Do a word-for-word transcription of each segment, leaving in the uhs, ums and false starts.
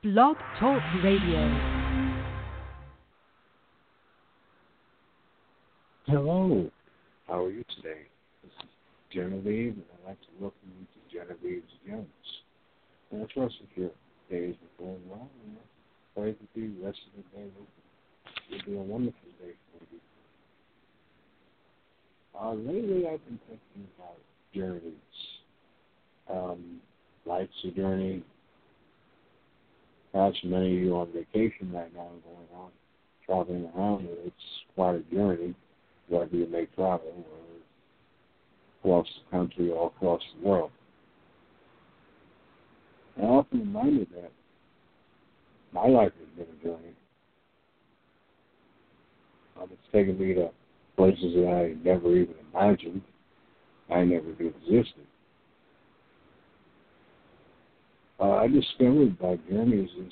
Blog Talk Radio. Hello, how are you today? This is Genevieve, and I'd like to welcome you to Genevieve's Gems. And I trust that your days are going well, and I pray that the rest of the day will, will be a wonderful day for you. Uh, lately, I've been thinking about journeys. Um, life's a journey. Perhaps many of you are on vacation right now, going on, traveling around, and it's quite a journey. Whether you may travel or across the country or across the world. I often reminded that my life has been a journey. Um, it's taken me to places that I never even imagined, I never knew existed. Uh, I discovered by journeys is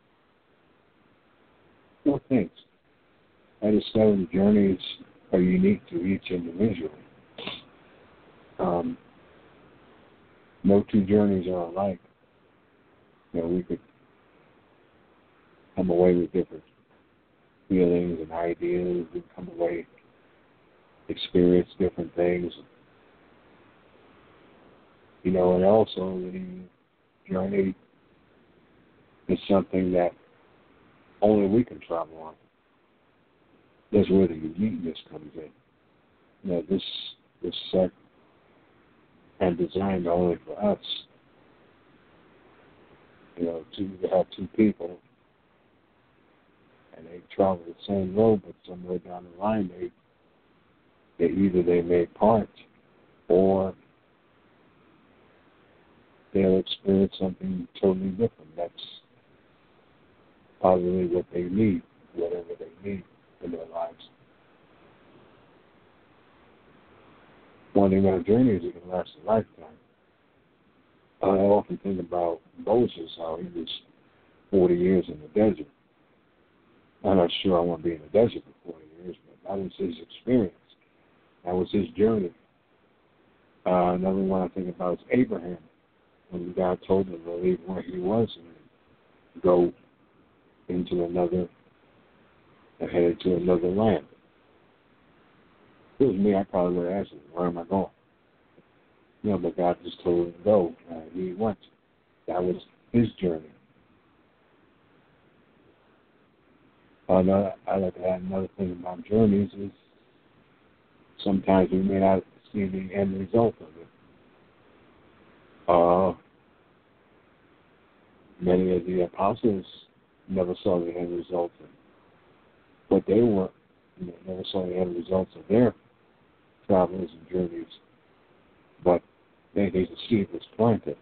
no things. I discovered journeys are unique to each individual. Um, no two journeys are alike. You know, we could come away with different feelings and ideas. We come away, experience different things. You know, and also the journey is something that only we can travel on. That's where the uniqueness comes in. You know, this is set and designed only for us. You know, two to have two people, and they travel the same road, but somewhere down the line, they, they either they may part, or they'll experience something totally different. That's probably what they need, whatever they need in their lives. One thing about journeys, it can last a lifetime. I often think about Moses, how he was forty years in the desert. I'm not sure I want to be in the desert for forty years, but that was his experience. That was his journey. Uh, another one I think about is Abraham, when God told him to leave where he was and go into another, and headed to another land. If it was me, I probably would have asked him, where am I going? You know, but God just told him to go. Uh, he went. That was his journey. Another, I like to add another thing about journeys is sometimes we may not see the end result of it. Uh, many of the apostles never saw the end result of what they were, you know, never saw the end results of their travels and journeys, but they, they the seed was planted.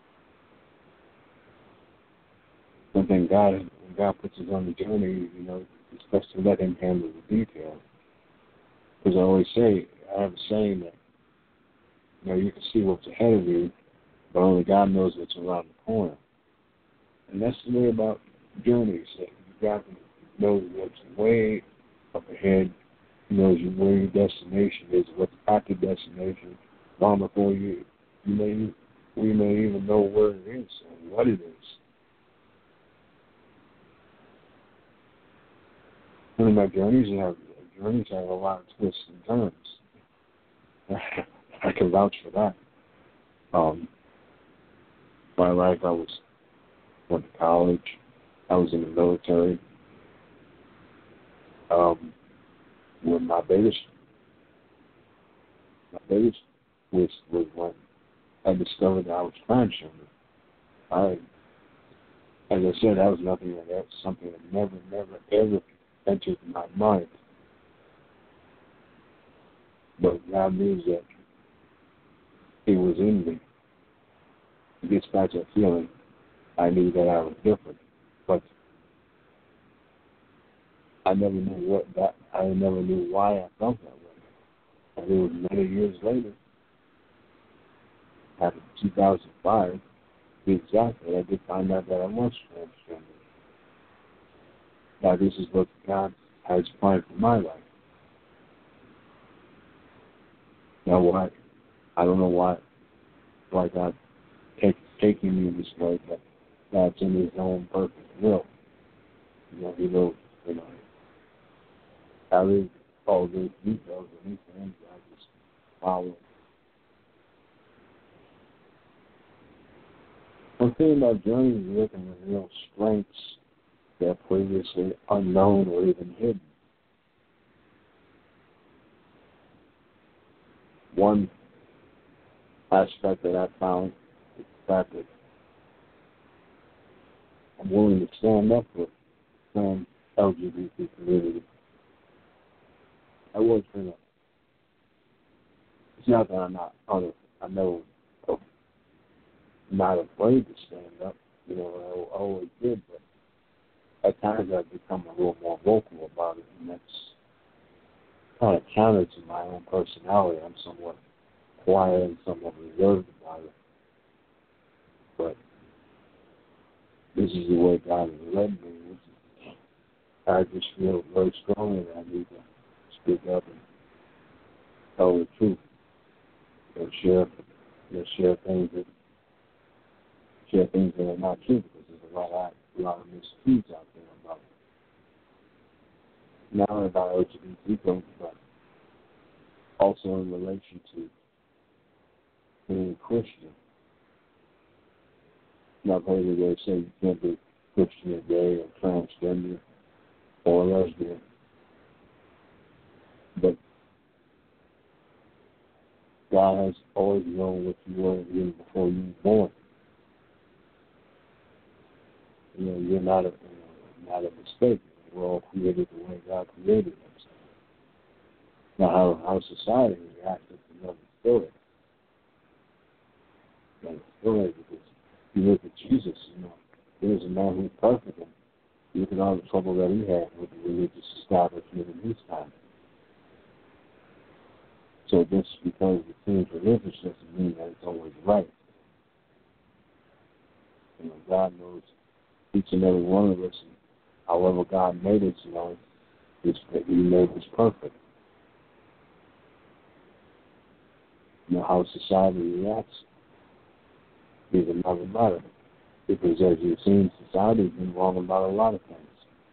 One thing God, when God puts us on the journey, you know, it's best to let Him handle the details. Because I always say, I have a saying that, you know, you can see what's ahead of you, but only God knows what's around the corner. And that's the way about journeys. You got to know what's way up ahead. He knows where your destination is, what's at the destination, long before you, you may, we may even know where it is and what it is. One of my journeys have journeys have a lot of twists and turns. I can vouch for that. Um, my life, I was went to college. I was in the military. Um, when my biggest, my biggest twist was when I discovered that I was transgender. I, as I said, that was nothing. That's something that never, never, ever entered my mind. But God knew that He was in me. To dispatch that feeling, I knew that I was different. But I never knew what that, I never knew why I felt that way. And it was many years later, after two thousand five, to be exact, I did find out that I was transgender. Now this is what God has planned for my life. Now why? I don't know why, why God take, taking me this way, but that's in his own perfect will. You know, he knows, you know, how they all those details and these things I just follow. One thing about journeys is looking at real strengths that are previously unknown or even hidden. One aspect that I found is the fact that I'm willing to stand up for the L G B T community. I was for them. It's not that I'm not, I know I'm not afraid to stand up. You know, I always did, but at times I've become a little more vocal about it, and that's kind of counter to my own personality. I'm somewhat quiet and somewhat reserved about it. But this is the way God has led me. I just feel very strongly that I need to speak up and tell the truth. And share, you know, share things that share things that are not true, because there's a lot of a lot of mistruths out there about not only about L G B T folks, but also in relation to being Christian. Not only do they say you can't be Christian or gay or transgender or lesbian, but God has always known what you were even before you were born. You know, you're not a, you know, not a mistake. We're all created the way God created us. Now, how, how society reacts is another story. Another story, because if you look at Jesus, you know, there's a man who's perfect, and look at all the trouble that he had with the religious establishment in his time. So just because it seems religious doesn't mean that it's always right. You know, God knows each and every one of us, and however God made us, you know, it's, He made us perfect. You know, how society reacts is another matter. Because as you've seen, society's been wrong about a lot of things.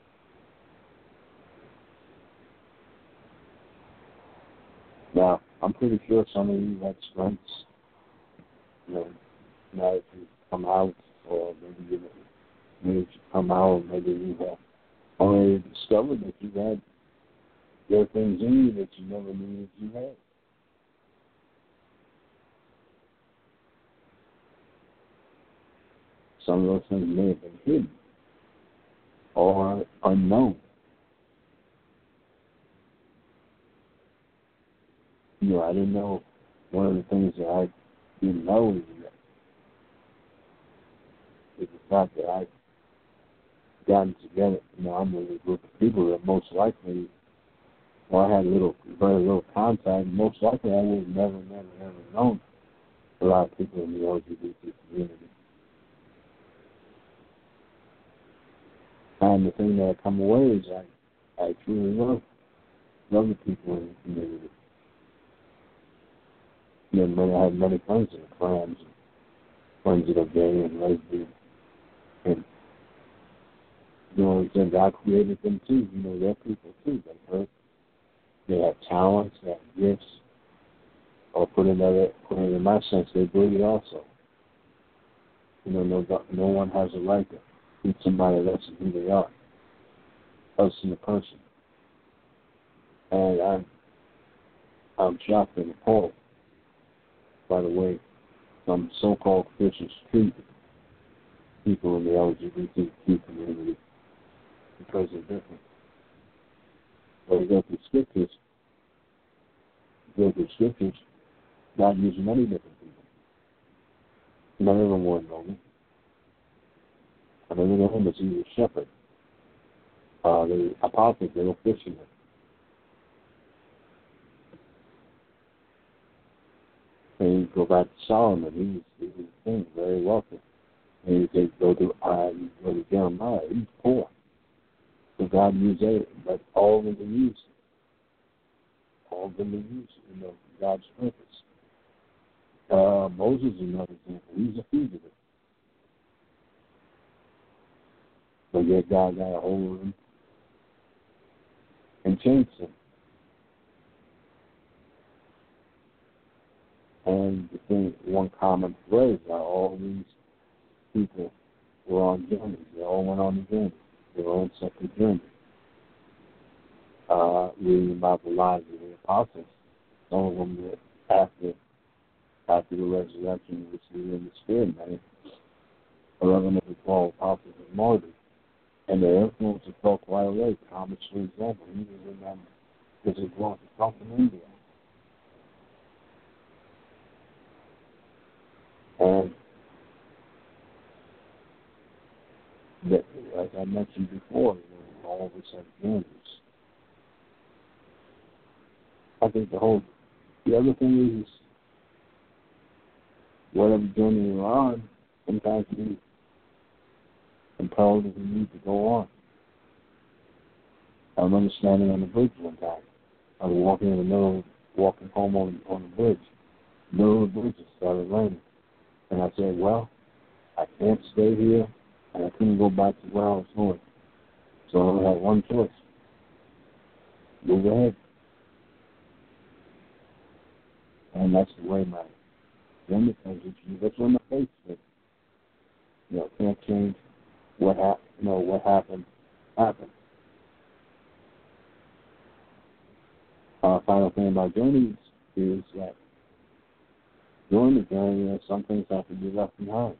Now, I'm pretty sure some of you have strengths, you know, now that you come out, or maybe you maybe you come out, maybe you have already discovered that you had there are things in you that you never knew that you had. Some of those things may have been hidden or unknown. You know, I didn't know one of the things that I didn't know is the fact that I've gotten together. You know, I'm with a group of people that most likely, well, I had little, very little contact. Most likely, I would have never, never, never known a lot of people in the L G B T community. And the thing that I come away is I, I truly love, love the people in the community. You know, I have many friends that are friends, friends that are gay and lesbian, and you know, and God created them too. You know, they're people too. They hurt. They have talents. They have gifts. Or put another, put it in my sense, they breed also. You know, no, no one has a right to treat somebody less than who they are, us than the person. And I'm, I'm shocked and appalled, by the way, some so-called Christians treat people in the L G B T Q community because they're different. Well, you go through scriptures, you go through scriptures, God used many different people. None of them were noble. Another one of them was he was a shepherd. Uh, the apostles, they were fishermen. And you go back to Solomon, he was, he was a king, very wealthy. And you could go to, uh, you go to Jeremiah, he's poor. So God used it, but all of them were used. All of them were used, you know, God's purpose. Uh, Moses is another example. He's a fugitive. But yet God got a hold of him and changed him. And the thing, one common thread is that all these people were on journeys. They all went on a journey, their own separate journey. Uh, reading about the lives of the apostles, some of them that after after the resurrection, which we were in the spirit, man, eleven of the twelve apostles were martyred, and their influence was felt right away. Thomas, for example, he was in them because he brought to come from India. And that, as I mentioned before, you know, all of us have journeys. I think the whole, the other thing is, whatever journey you're on, sometimes you compelled that you need to go on. I remember standing on the bridge one time. I was walking in the middle, walking home on, on the bridge. The middle of the bridge, it started raining. And I said, well, I can't stay here, and I couldn't go back to where I was going. So I had one choice. Move ahead. And that's the way my journey comes with you. That's where my faith is. You know, can't change what happened. You know, what happened, happened. Uh, final thing about journeys is that during the journey, you know, some things have to be left behind.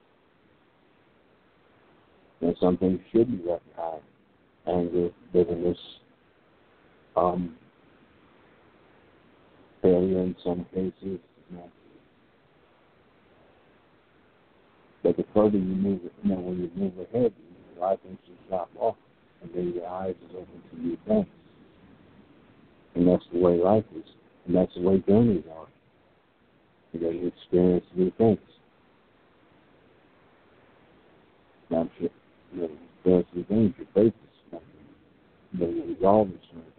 And some things should be left behind. Anger, bitterness, um, failure in some cases. You know. But the further you move, you know, when you move ahead, a lot of things just drop off, and then your eyes is open to new things. And that's the way life is. And that's the way journeys are. You know, you experience new things. Now, you know, you experience new things, your faith is something. You know, your resolve is something.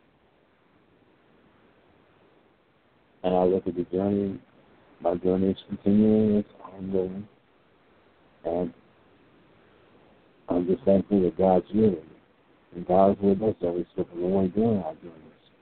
And I look at the journey, my journey is continuing, it's ongoing. And I'm just thankful that God's with me. And God's with us every step of the way during our journeys.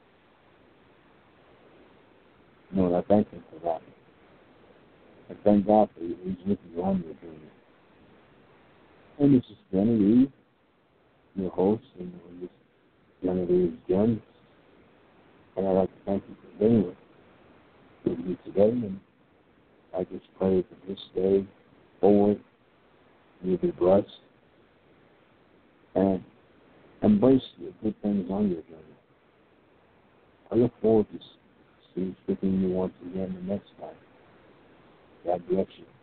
You know, and I thank Him for that. I thank God for you. He's with you on your journey. And this is Jenny Reed, your host, and this is Jenny Reed's Journey. And I'd like to thank you for being with, with me today. And I just pray for this day forward, you'll be blessed. And embrace the good things on your journey. I look forward to speaking to you once again the next time. God bless you.